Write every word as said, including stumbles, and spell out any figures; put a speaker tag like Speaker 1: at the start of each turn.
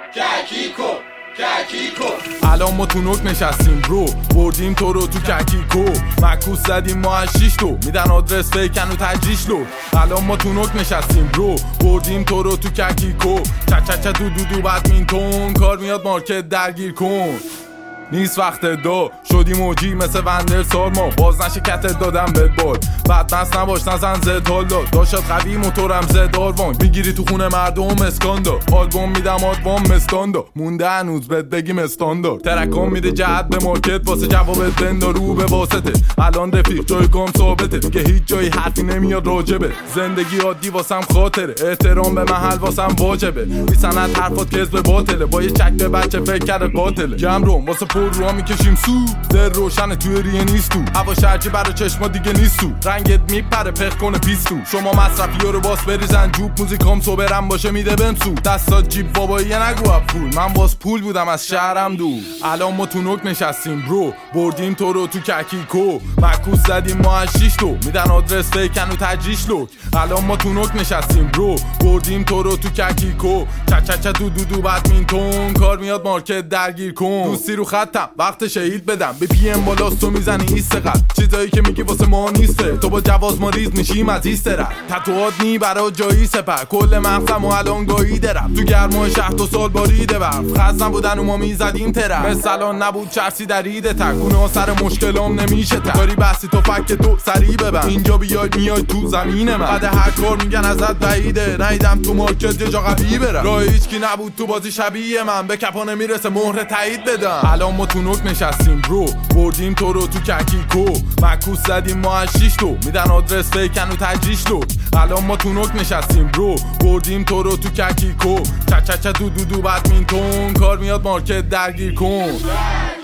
Speaker 1: ککیکو ککیکو.
Speaker 2: الان ما تو نوک نشستیم برو، بردیم تو رو تو ککیکو. مکوس زدیم ما از شیش تو، میدن آدرس فیکن و تجریش لو. الان ما تو نوک نشستیم برو، بردیم تو رو تو ککیکو. چه چه چه دو دو دو بدمینتون، کار میاد مارکت درگیر کن. نیست وقت دو شدی موجی مثل وندر سال، ما باز نشه کتت دادم بهت بال. بدمست نباش نزن زد حالا، داشت قوی موتورم زد آروان. میگیری تو خونه مردم اسکاندا، آلبوم میدم آدوام مستاندا. مونده هنوز بهت بگیم استاندارد، ترکام میده جهت به مارکت واسه جوابت بندا رو به واسطه. الان رفیق جای گام ثابته، دیگه هیچ جایی حرفی نمیاد راجبه. زندگی عادی واسم خاطره، احترام به محل واسم واجبه. بی سند حرفات کذب باطله، با یه چک به بچه فکر کرده قاتله. جمع رو واسه رو ها میکشیم سو، در روشن توی ریه نیست تو. هوا شرجی برا چشما دیگه نیست تو، رنگت میپره پخ کنه پیستو. شما مصرفی ها رو باس بریزن جوب، موزیکام صبرم باشه میده بمسو. دستات جیب باباییه نگو اب پول، من باز پول بودم از شهرم دور. الان ما تو نوک نشستیم برو، بردیم تو رو تو ککیکو. مکوس زدیم ما از شیش تو، میدن آدرس فیکن و تجریش لوک. الان ما تو نوک نشستیم برو، بردیم تو رو تو ککیکو. چه چه چه دو دو دو بدمینتون، کار میاد مارکت درگیر کن. دوستی رو خط وقت شهید بدم، به پی ام بالاست تو میزنی ایست قد. چیزایی که میگی واسه ما نیسته، تو با جواز ما ریز میشیم از ایست رد. تتوات نی برا جایی سپر، کل مغزم و الان گایی درم. تو گرمای شهر دو سال باریده برف، خزن بودن و ما میزدیم ترم. مثلان نبود چرسی در ایده تکونه ها سر مشکلام نمیشه تر. داری بحثی تو فک تو سریع ببن، اینجا بیای میای تو زمین من. بعد هر کار میگن ازت بعیده، نیدم تو مارکت یه جا قوی برم. راه هیچکی نبود تو بازی شبیه من، به کپانه میرسه مهر تایید بدم. الان ما تو نوک نشستیم برو، بردیم تو رو تو ککیکو. مکوس زدیم ما از شیش تو، میدن آدرس فیکن و تجریش لو. الان ما تو نوک نشستیم برو، بردیم تو رو تو ککیکو. چه چه چه دو دو دو بدمینتون، کار میاد مارکت درگیر کن.